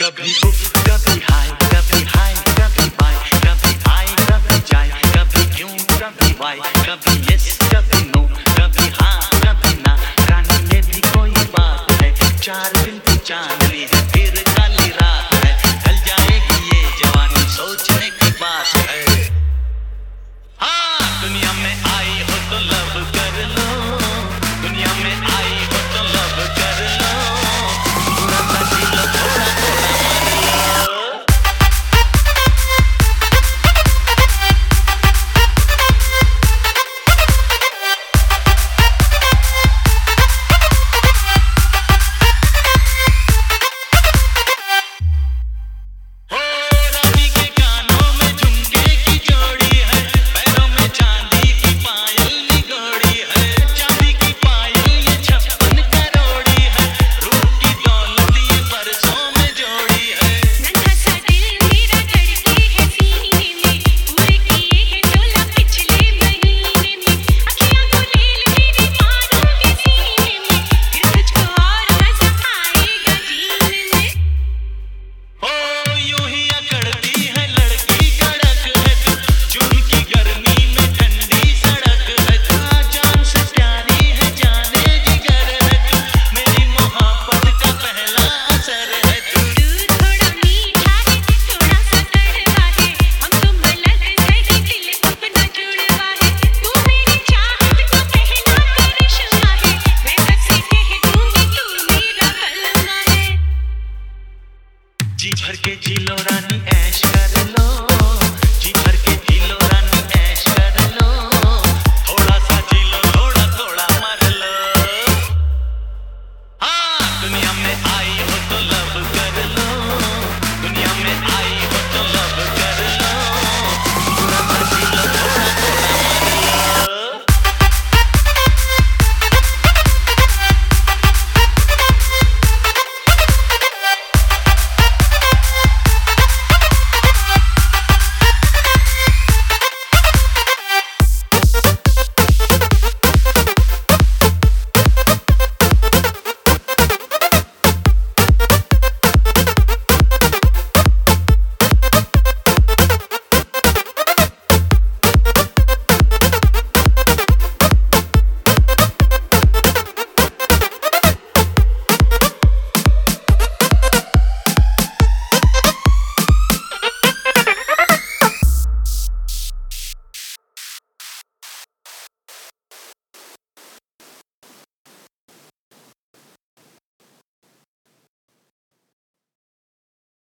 कभी उफ कभी हाय कभी बाय कभी आए कभी जाए कभी क्यों कभी वाई कभी यस कभी नो कभी हाँ कभी ना रानी में भी कोई बात है 4 दिन की चांदनी है फिर काली रात है ढल जाएगी ये जवानी सोचने की बात है। हाँ दुनिया में आई हो तो लव कर लो दुनिया में आई हो तो लव कर लो थोड़ा सा जी लो थोड़ा थोड़ा मर लो। जी भर के जी लो रानी ऐश कर लो जी भर के जी लो रानी ऐश कर लो थोड़ा सा जी लो थोड़ा थोड़ा मर लो। हाँ दुनिया में